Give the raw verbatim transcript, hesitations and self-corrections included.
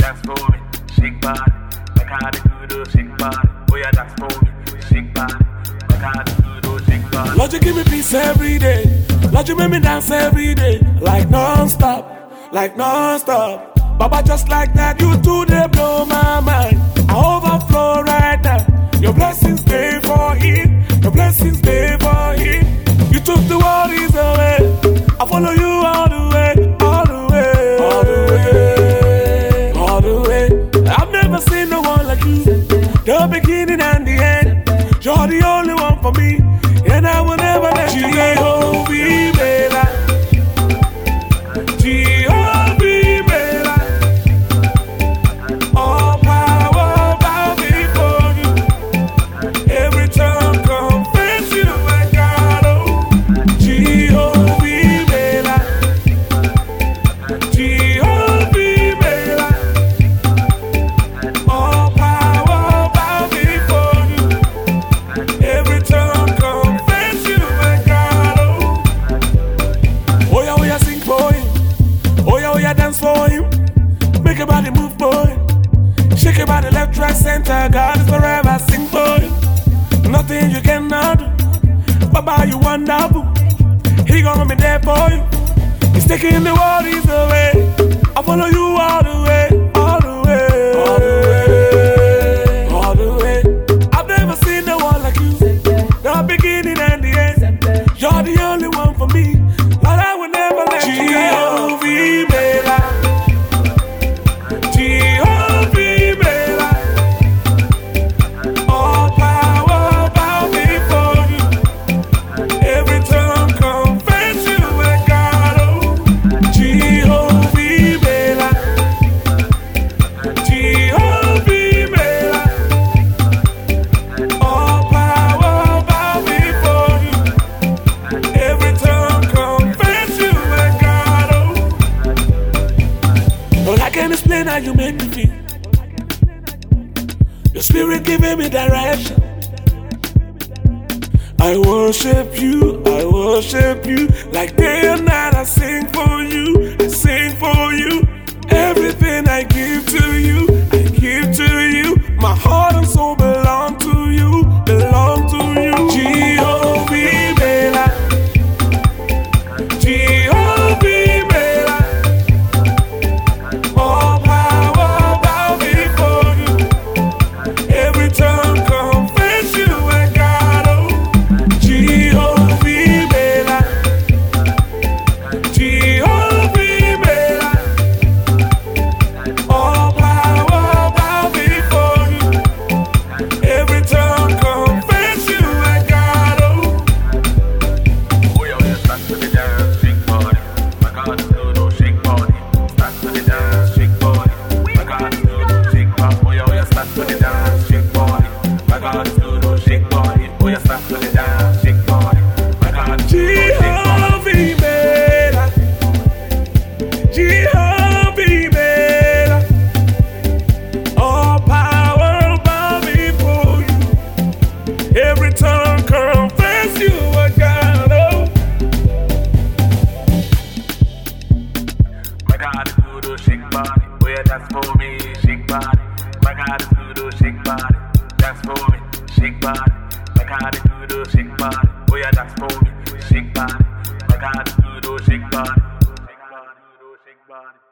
dance for me, shake body. Make how the good oh, shake body. Oh yeah, dance for me, shake body. Make how the good oh, shake body. Lord, you give me peace every day. Lord, you make me dance every day, like non-stop, like non-stop. Baba, just like that, you two they blow my mind. I overflow right now. Your blessings stay for it. Your blessings stay for it. You took the worries away. I follow you all the way, all the way, all the way, all the way. I've never seen no one like you. The beginning and the end. You're the only one for me, and I will never let you go. Jehovah, Jehovah. Dance for him, make your body move for him. Shake your body left, right, center. God is forever, sing for him. Nothing you cannot do. Baba, you wonderful. He gonna be there for you. He's taking the worries away. I follow you all the way, all the way, all the way, all the way. I've never seen no one like you. The beginning and the end. You're the only one for me, but I will never let you go. Explain how you make me feel. Your spirit giving me direction. I worship you, I worship you. Like day and night I sing for you, I sing for you. Everything I give to you, I give to you. My heart and soul belong to you, belong to you. Jehovah, Jehovah. Every tongue confess you are God. Oh, my God is good, oh, shake body. Oh yeah, that's for me, shake body. My God is good, oh, shake body. That's for me, shake body. My God is good, oh, shake body. Oh yeah, that's for me, shake body. My God is good, oh, shake body. Shake body, oh, shake body.